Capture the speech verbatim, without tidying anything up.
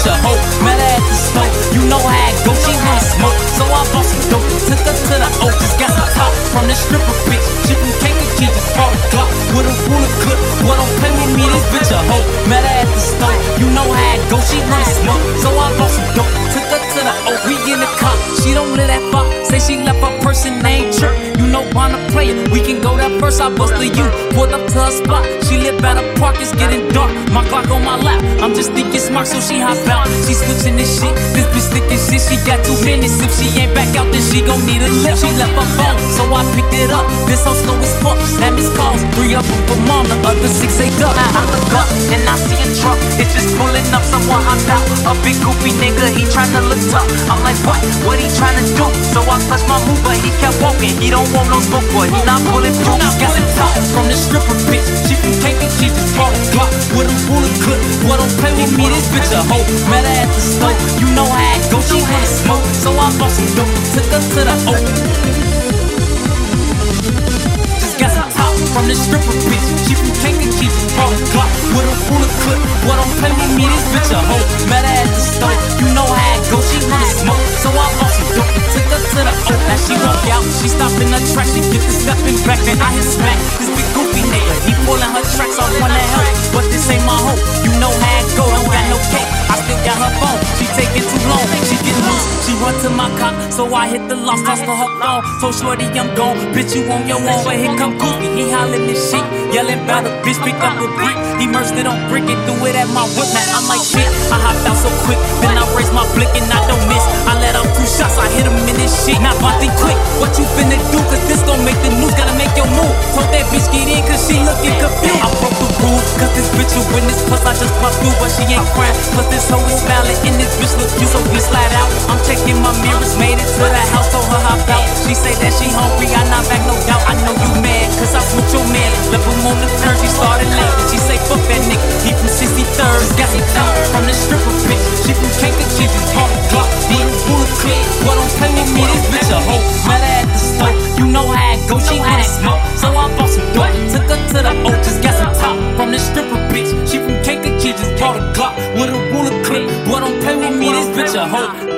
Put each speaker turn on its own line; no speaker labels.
bitch a hoe. Met her at the store, you know how it go. She wanna smoke, so I bought some dope. Took her to the O, just got some top from the stripper bitch. She from Kankakee, just bought a Glock with a ruler clip. Well, don't play with me, this bitch a hoe. Met her at the store, you know how it go. She wanna smoke, so I bought some dope. Took her to the O, we in the car. She don't live that far. Say she left her person named Chirp. You know I'm a player. We can go that first. I bust the U. Pulled up to her spot. She live at a park. It's getting dark. My Glock on my lap. I'm just thinking smart, so she hop out. She switching this shit. This bitch thinking shit. She got two minutes. If she ain't back out, then she gon' need a lift. She left her phone, so I picked it up. This hoe slow as fuck. That miss calls. Three of them for mom. The other six ain't up. I look up and I see a truck. It's just pulling up. Someone hopped out. A big goofy nigga. He tryna look tough. I'm like, what? What he tryna do? So I clutched my move, but he kept walking. He don't want no smoke, boy. He not pulling through. He's got some top from the stripper bitch. She from Kankakee, just bought a Glock with a ruler clip. Well, don't play with me, this bitch a hoe. Met her at the store, you know how it go. She wanna smoke, so I bought some dope. Took her to the O. Just got some top from the stripper bitch. She from Kankakee, just bought a Glock with a ruler clip. Well, don't play with me, this bitch a hoe. Met her at the store, you know how it go. She wanna smoke, so I bought some dope. Took her to the O. Now she walk out, she stop in the track. She get the stepping back, then I hit smack. This big goofy nigga, he pulling her tracks. I wanna help, but this ain't my hoe. You know how it go, don't got no cake. I still got her phone, she taking too long. She get loose, she run to my cop, so I hit the lock, toss for her phone. So shorty, I'm gone, bitch, you on your own. But here come Goofy, he hollering this shit, yelling about a bitch, pick up a brick. He merged it on brick and threw it at my whip. Now I'm like shit, I hopped out so quick, then I raised my blick and I don't miss. I let off two shots, I hit him in this shit. Now Bonte quick, what you finna do? Cause this gon' make the news, gotta make your move. Told that bitch get in cause she looking confused. I broke the rules, cause this bitch a witness. Plus I just popped through, but she ain't crying. Plus this hoe is smiling and this bitch look cute, so we slide out. I'm checking my mirrors, made it to the house, told her hop out. She say that she hungry, I not back, no doubt. I know you mad, cause I smoked your man. Left him on the third, she started late. And she say fuck that nigga, he from sixty-third. Just got some top from the stripper bitch. She from Kankakee, just bought a Glock with a bullet clip. Well, don't play with me, this bitch a hoe. Met her at the store, you know how it go. She wanna smoke, so I bought some dope. Took her to the O, just got some top from the stripper bitch. She from Kankakee, just bought a Glock with a ruler clip. Well, don't play with me, this bitch a hoe.